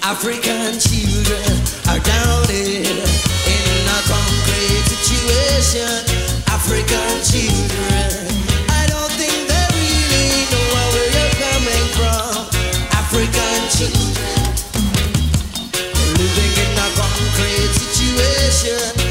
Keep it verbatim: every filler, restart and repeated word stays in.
African children are down here in a concrete situation. African children, I don't think they really know where you're coming from. African children, living in a concrete situation.